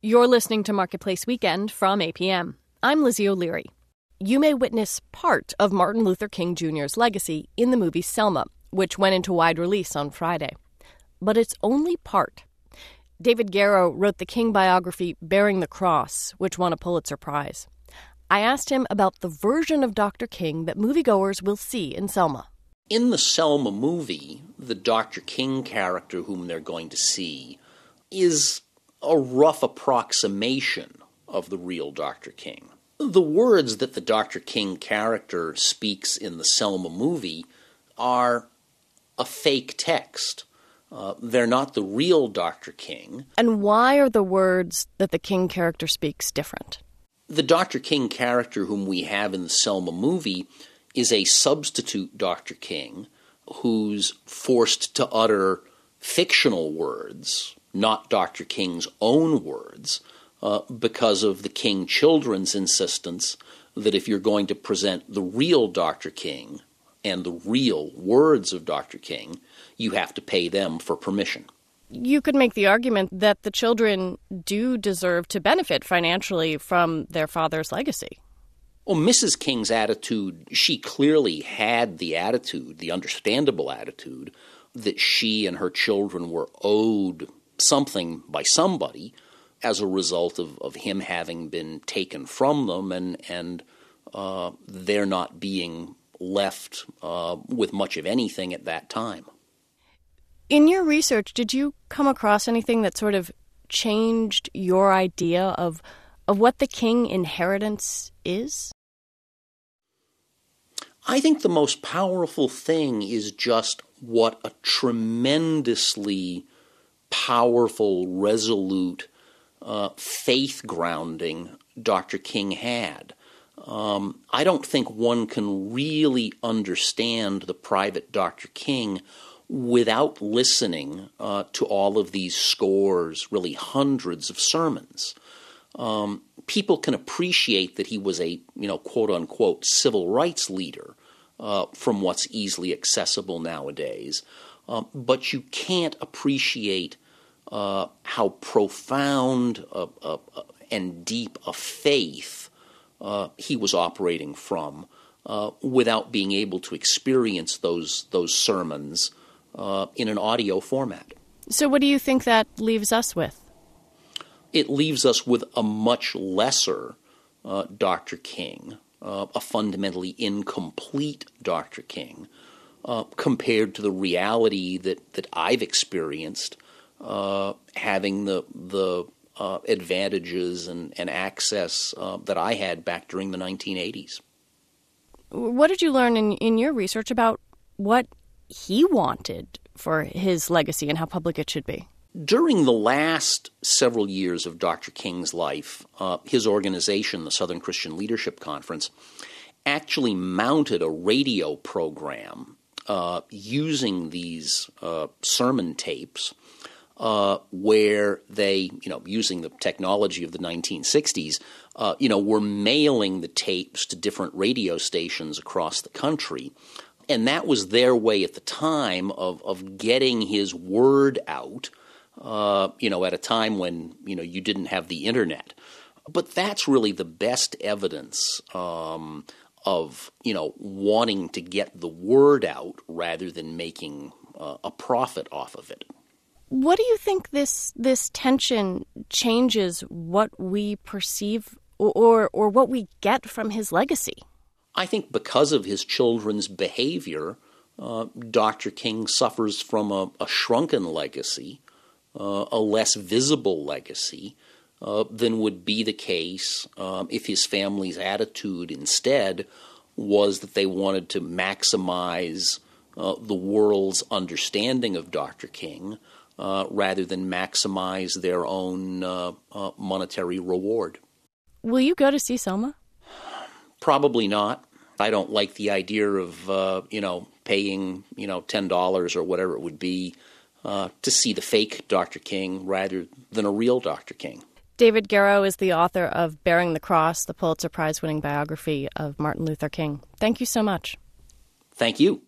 You're listening to Marketplace Weekend from APM. I'm Lizzie O'Leary. You may witness part of Martin Luther King Jr.'s legacy in the movie Selma, which went into wide release on Friday. But it's only part. David Garrow wrote the King biography Bearing the Cross, which won a Pulitzer Prize. I asked him about the version of Dr. King that moviegoers will see in Selma. In the Selma movie, the Dr. King character whom they're going to see is a rough approximation of the real Dr. King. The words that the Dr. King character speaks in the Selma movie are a fake text. They're not the real Dr. King. And why are the words that the King character speaks different? The Dr. King character whom we have in the Selma movie is a substitute Dr. King who's forced to utter fictional words, not Dr. King's own words, because of the King children's insistence that if you're going to present the real Dr. King and the real words of Dr. King, you have to pay them for permission. You could make the argument that the children do deserve to benefit financially from their father's legacy. Well, Mrs. King's attitude, she clearly had the attitude, the understandable attitude, that she and her children were owed something by somebody as a result of him having been taken from them and they're not being left with much of anything at that time. In your research, did you come across anything that sort of changed your idea of what the King inheritance is? I think the most powerful thing is just what a tremendously powerful, resolute, faith grounding Dr. King had. I don't think one can really understand the private Dr. King without listening to all of these scores, really hundreds of sermons. People can appreciate that he was a, quote-unquote, civil rights leader from what's easily accessible nowadays. But you can't appreciate how profound and deep a faith he was operating from without being able to experience those sermons in an audio format. So what do you think that leaves us with? It leaves us with a much lesser Dr. King, a fundamentally incomplete Dr. King, compared to the reality that I've experienced having the advantages and access that I had back during the 1980s. What did you learn in your research about what he wanted for his legacy and how public it should be? During the last several years of Dr. King's life, his organization, the Southern Christian Leadership Conference, actually mounted a radio program using these sermon tapes where they, using the technology of the 1960s, were mailing the tapes to different radio stations across the country. And that was their way at the time of getting his word out, at a time when, you didn't have the internet. But that's really the best evidence of, wanting to get the word out rather than making a profit off of it. What do you think this tension changes what we perceive or what we get from his legacy? I think because of his children's behavior, Dr. King suffers from a shrunken legacy, a less visible legacy than would be the case if his family's attitude instead was that they wanted to maximize the world's understanding of Dr. King rather than maximize their own monetary reward. Will you go to see Selma? Probably not. I don't like the idea of, paying, $10 or whatever it would be to see the fake Dr. King rather than a real Dr. King. David Garrow is the author of Bearing the Cross, the Pulitzer Prize-winning biography of Martin Luther King. Thank you so much. Thank you.